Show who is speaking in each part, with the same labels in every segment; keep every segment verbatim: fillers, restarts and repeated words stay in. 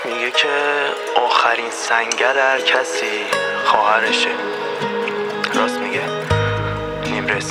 Speaker 1: میگه که آخرین سنگر هر کسی خواهرشه. راست میگه. نیمرس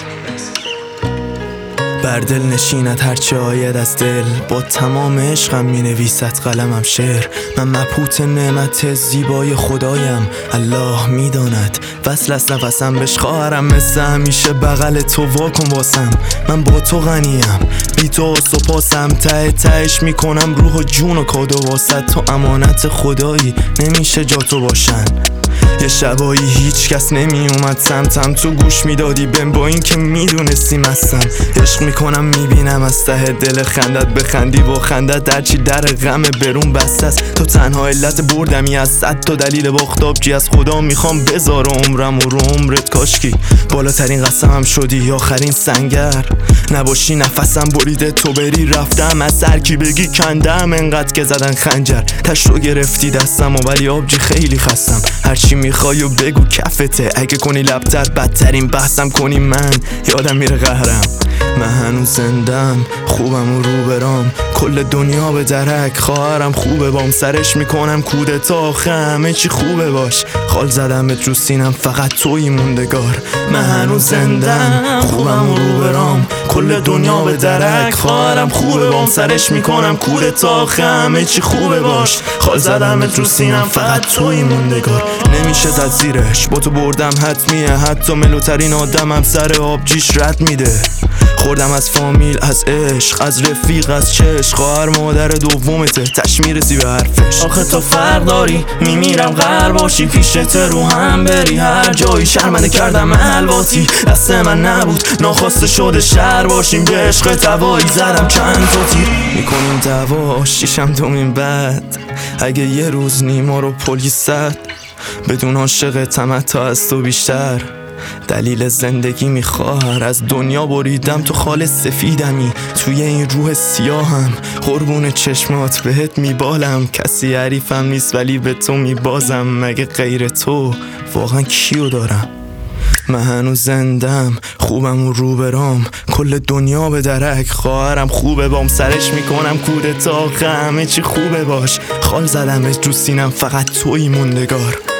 Speaker 2: بر دل نشیند هرچه آید از دل، با تمام عشقم می نویسد قلمم شعر. من مبهوت نعمت زیبای خدایم، الله می داند وصل از نفسم بش خواهرم. مثل همیشه بغل تو واکن واسم، من با تو غنیم بی تو آس و پاسم. ته تهش می کنم روح و جون و کادو واسد، تو امانت خدایی نمیشه جا تو باشن. یه شبایی هیچ کس نمی اومد سمتم، تو گوش میدادی بهم با این که میدونستی مستم. عشق میکنم میبینم از ته دل خندت، بخندی و خندت درچی در غم برون بسته است. تو تنها علت بردمی از صد تا دلیل باختابجی، از خدا میخوام بذار عمرم و رو عمرت کاشکی بالاترین قسمم شدی آخرین سنگر. نباشی نفسم بریده تو بری رفتم، از سر کی بگی کندم انقدر که زدن خنجر. تش رو گرفتی دستم و ولی آبجی خیلی خستم. هرچی میخوای و بگو کفته، اگه کنی لبتر بدترین بحثم کنی من یادم میره قهرم. من هنوز زندم خوبم و رو برام، کل دنیا به درک خواهرم خوبه بام. سرش میکنم کودتا آخه همه چی خوبه باش، خال زدمت رو سینم فقط توی موندگار. من هنوز زندم خوبم و رو برام، کل دنیا به درک خواهرم خوبه بام. سرش میکنم کودتا آخه همه چی خوبه باش، خال زدمت رو سینم فقط توی موندگار. نمیشه زد زیرش با تو بردم حتمیه، حتی ملوترین آدمم سر آبجیش رد میده. خوردم از فامیل از عشق از رفیق از چشق، خواهر مادر دومته تش میرسی به حرفش.
Speaker 3: آخه تو فرق داری میمیرم غر باشی، پیشت رو هم بری هر جایی. شرمنده کردم الواتی دست من نبود، ناخواسته شده شهر باشیم. به عشق توایی زدم چند تا تیر،
Speaker 2: میکنیم دعوا شیشم دومین بعد. اگه یه روز نیما رو پلیس زد، بدون عاشق تمتا از تو بیشتر. دلیل زندگی میخوار از دنیا بریدم، تو خال سفیدمی توی این روح سیاهم. قربون چشمات بهت میبالم، کسی حریفم نیست ولی به تو میبازم. مگه غیر تو واقعا کیو دارم؟ من هنوز زندم خوبم و رو برام، کل دنیا به درک خواهرم خوبه بام. سرش میکنم کودتا همه چی خوبه باش، خال زدمت رو سینم فقط توی موندگار.